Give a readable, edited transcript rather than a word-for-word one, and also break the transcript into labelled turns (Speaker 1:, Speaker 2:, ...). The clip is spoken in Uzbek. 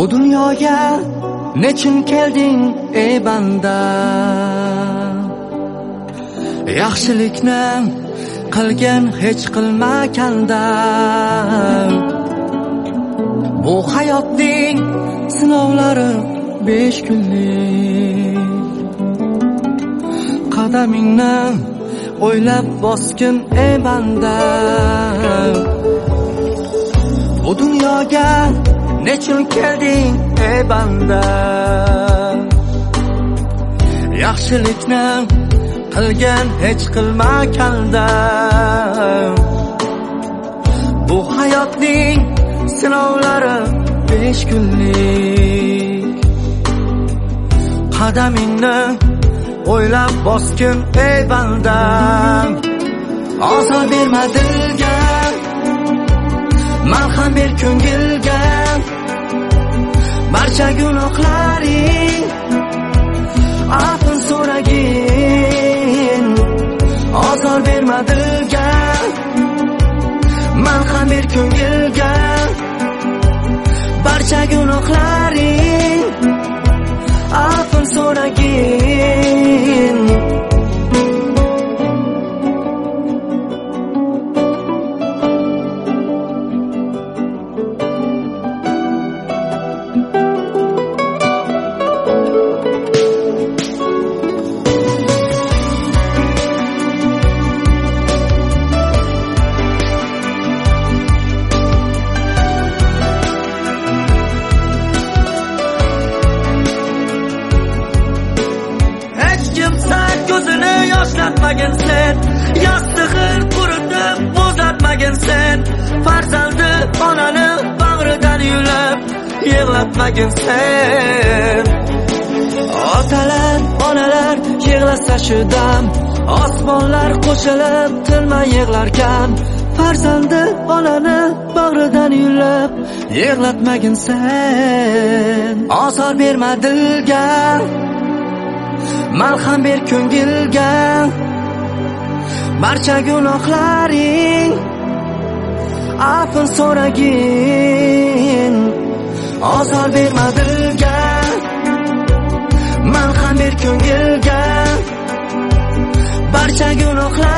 Speaker 1: Bu dunyoga nechun kelding ey banda? Yaxshilikni qilgan hech qilmaganda. Bu hayotning sinovlari 5 kunlik. Qadamingni o'ylab bosgin ey banda. Bu dunyoga nechun kelding ey banda? Yaxshilikni qilgan hech qilmaganda. Bu hayotning sinovlari 5 kunlik. Qadamingni o'ylab bosgin ey banda. Ozor berma dilga, malham ber ko'ngilga. Barcha gunohlaring afv so'ragin. Ozor berma dilga, malham ber ko'ngilga. Barcha gunohlaring afv so'ragin. Ko'zini yoshlatmagin sen, yastig'in quritib bo'zatmagin sen. Farzandi onani bag'ridan yulib yig'latmagin sen. Otalar, onalar yig'lasa shu dam, osmonlar qo'shilib tilmay yig'larkan. Farzandi onani bag'ridan yulib yig'latmagin sen. Ozor berma dilga, malham ber ko'ngilga. Barcha gunohlaring afv so'ragin. Ozor berma dilga, malham ber ko'ngilga. Barcha gunohlaring